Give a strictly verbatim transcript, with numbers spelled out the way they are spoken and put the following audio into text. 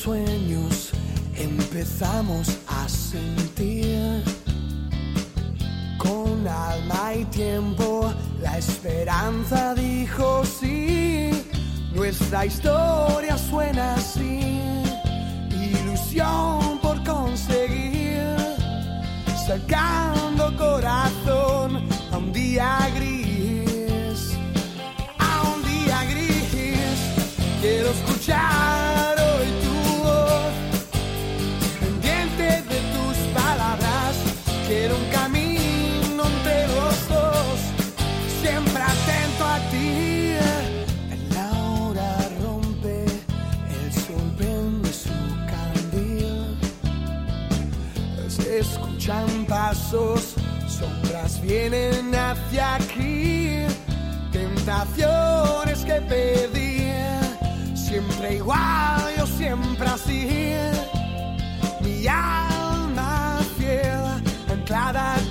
sueños empezamos a sentir. Con alma y tiempo la esperanza dijo sí. Nuestra historia suena así. Ilusión por conseguir, sacando corazón a un día gris. A un día gris. Quiero escuchar hoy tu voz, pendiente de tus palabras. Quiero un camino entre los dos, siempre atento a ti. En la hora rompe, el sol prende su candil. Se escuchan pasos, sombras vienen hacia aquí. Tentaciones que pedí, siempre igual, yo siempre así. Mi alma fiel, anclada